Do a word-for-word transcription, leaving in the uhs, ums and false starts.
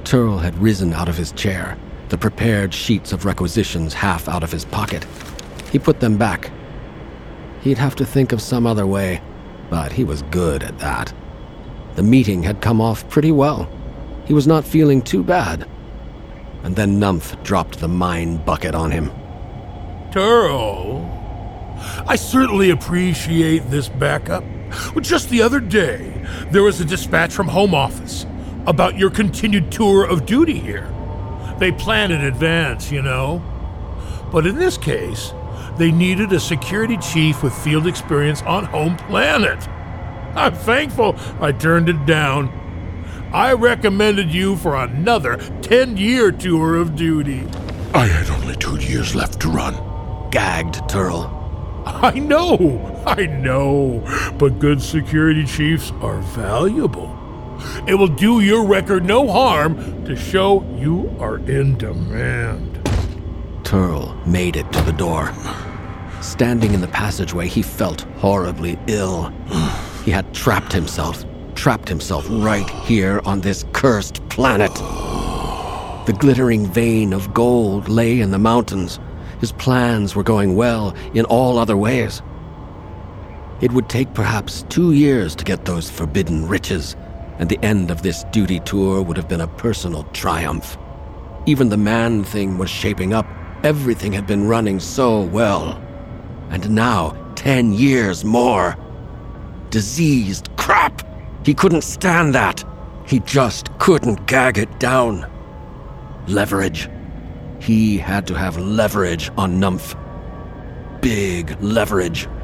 Turl had risen out of his chair, the prepared sheets of requisitions half out of his pocket. He put them back. He'd have to think of some other way, but he was good at that. The meeting had come off pretty well. He was not feeling too bad. And then Numph dropped the mine bucket on him. Turl, I certainly appreciate this backup. Just the other day, there was a dispatch from Home Office about your continued tour of duty here. They planned in advance, you know. But in this case, they needed a security chief with field experience on home planet. I'm thankful I turned it down. I recommended you for another ten-year tour of duty. I had only two years left to run. Gagged Turl. I know, I know, but good security chiefs are valuable. It will do your record no harm to show you are in demand. Turl made it to the door. Standing in the passageway, he felt horribly ill. He had trapped himself, trapped himself right here on this cursed planet. The glittering vein of gold lay in the mountains. His plans were going well in all other ways. It would take perhaps two years to get those forbidden riches, and the end of this duty tour would have been a personal triumph. Even the man thing was shaping up. Everything had been running so well. And now, ten years more. Diseased crap! He couldn't stand that. He just couldn't gag it down. Leverage. He had to have leverage on Numph. Big leverage.